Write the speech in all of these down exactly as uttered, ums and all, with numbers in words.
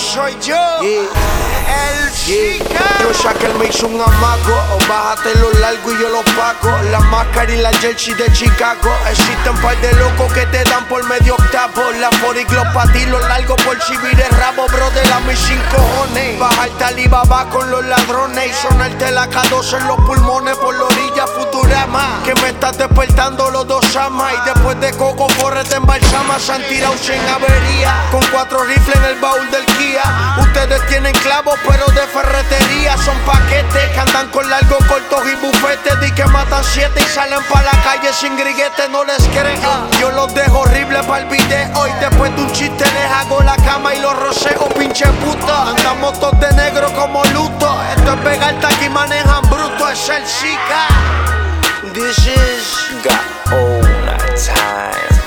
soy yo, yeah. el Yeah. chica. Yo saqué el me hizo un amago, o bájate lo largo y yo lo pago. La máscara y la jersey de Chicago. Existen par de locos que te dan por medio octavo. La foriglo pa' ti, lo largo por si vire rabo, brother, a mis cinco cojones. Bajarte Alibaba con los ladrones y sonarte la K doce en los pulmones por la orilla Futurama. Que me estás despertando los dos amas. Y después de Coco Forre te embalsama. Se han tirado sin avería, con cuatro rifles en el baúl del Kia. Ustedes tienen clavos pero de ferretería. Son paquetes que andan con largos, cortos y bufetes. Di que matan siete y salen pa' la calle sin griguete. No les creo, yo los dejo horribles pa'l video. Y después de un chiste les hago la cama y los roceo, pinche puta. Andamos todos de negro como luto. Esto es Vegalta, aquí manejan bruto. Es el Zika. This is Gaona time.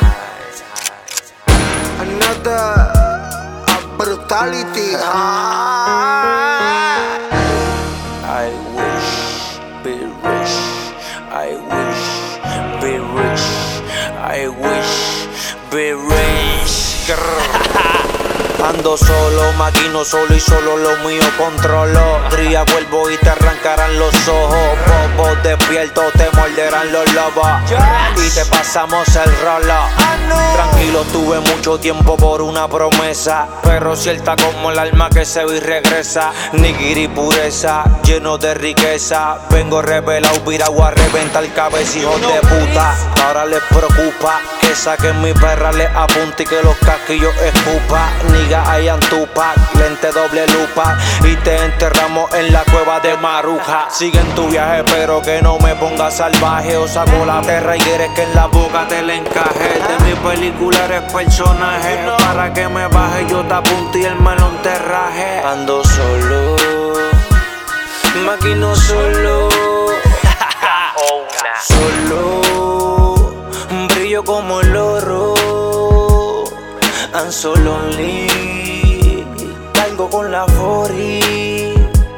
another uh, brutality. Ah. I wish be rich. I wish be rich. I wish be rich. Grrr. Ando solo, maquino solo y solo lo mío controlo. Cría, vuelvo y te arrancarán los ojos. Bobo despierto, te morderán los lobos. Y te pasamos el rolo. Tranquilo, tuve mucho tiempo por una promesa, pero cierta como el alma que se va y regresa. Nigiri pureza, lleno de riqueza. Vengo revelado, virado a reventar cabeza, hijos de puta. Ahora les preocupa que saquen mi perra, les apunte y que los casquillos escupa. Niga hayan Tupac, lente doble lupa y te enterramos en la cueva de Maruja. Sigue en tu viaje pero que no me pongas salvaje, o saco la tierra y quieres que en la boca te le encaje. De mi película eres personaje, para que me baje yo te apunte y el melón te raje. Ando solo, maquino solo, solo, brillo como el oro. I'm so lonely, cargo con la forty.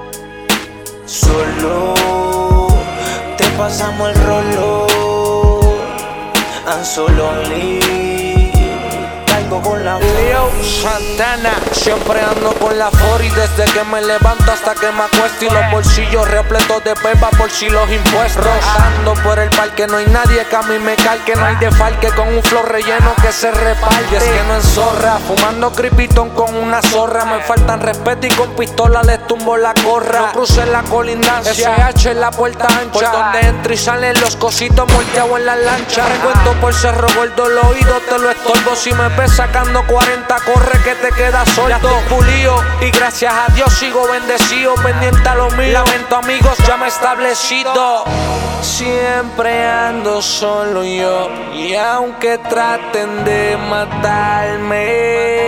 Solo, te pasamos el rolo. I'm so lonely, cargo con la forty. Leo Santana, siempre ando con la forty. Desde que me levanto hasta que me acuesto. Y los bolsillos repletos de pepa por si los impuestos. Rozando por el parque, no hay nadie que a mí me calque. No hay defalque con un flow relleno que se reparte. Y es que no enzorra, fumando cripitón con una zorra. Me faltan respeto y con pistola les tumbo la corra. No crucé la colindancia, S H en la puerta ancha, por donde entro y salen los cositos molteados en la lancha. Recuento por Cerro Gordo, el oído te lo estorbo. Si me ves sacando cuarenta, corre que te quedas solto. Ya estoy pulido y gracias a Dios sigo bendecido, pendiente a lo mío. Lamento amigos, ya me he establecido. Siempre ando solo yo, y aunque traten de matarme,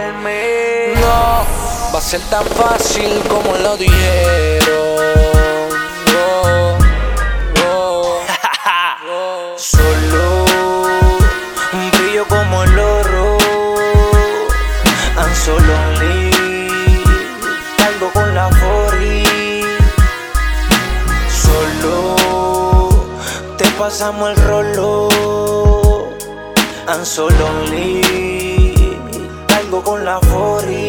no va a ser tan fácil como lo dijeron. Oh, oh, oh. Solo, brillo como el oro. I'm so lonely, cargo con la forty. Solo, te pasamos el rolo. I'm so lonely, cargo con la forty.